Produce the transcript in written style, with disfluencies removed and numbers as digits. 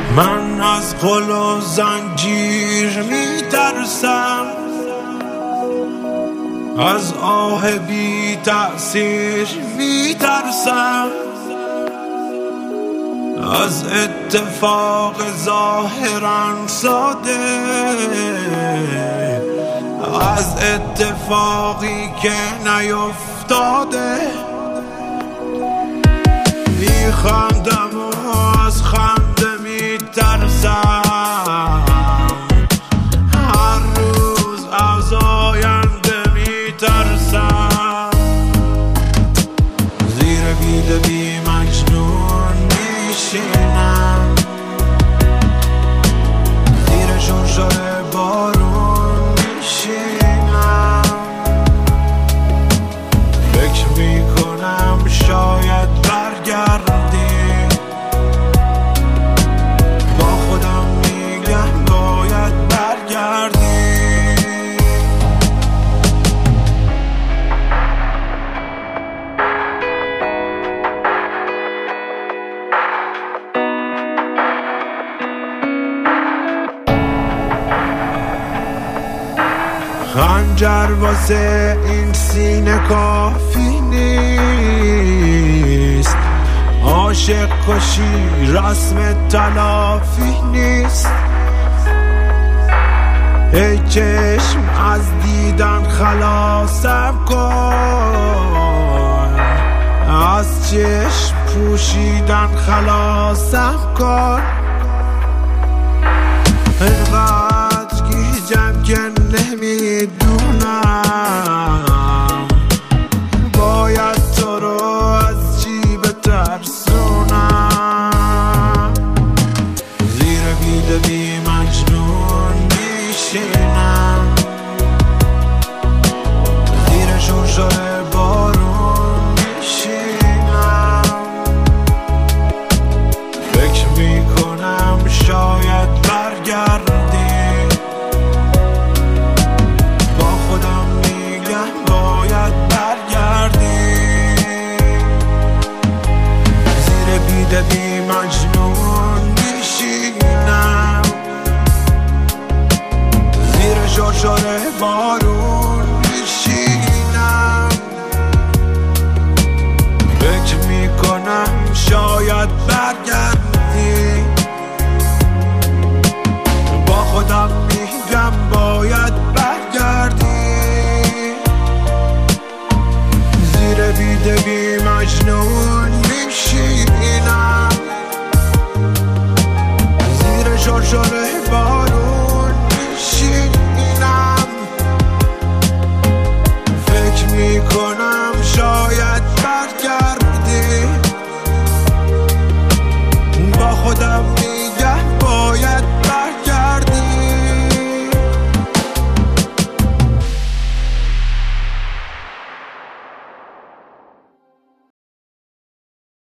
من از قل و زنجیر میترسم، از آه بی تأثیر میترسم، از اتفاق ظاهرا ساده، از اتفاقی که نیفتاده. میخندم و از خنده میترسم، هر روز از آینده میترسم. زیر بید بی مجنون میشینم، زیر شرشر بارون میشینم. فکر میکنم شاید برگردی، با خودم میگم باید برگردی. خنجر واسه این سینه کافی نیست، عاشق کشی رسم تلافی نیست. ای چشم از دیدن خلاصم کن، از چشم پوشیدن خلاصم کن. اینقدر گیجم که نمیدونم باید تو رو از چی بترسونم. زیر بید بی مجنون میشینم، زیر شرشر بارون میشینم. فکر میکنم شاید برگردی، با خودم میگم باید برگردی. زیر بید بی مجنون میشینم، زیر شرشر بارون میشینم. فکر میکنم شاید برگردی.